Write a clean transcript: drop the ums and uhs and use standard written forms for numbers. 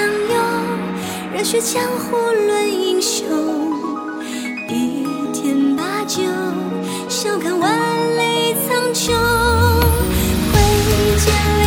有，热血江湖论英雄，一天把酒，笑看万里苍穹。挥剑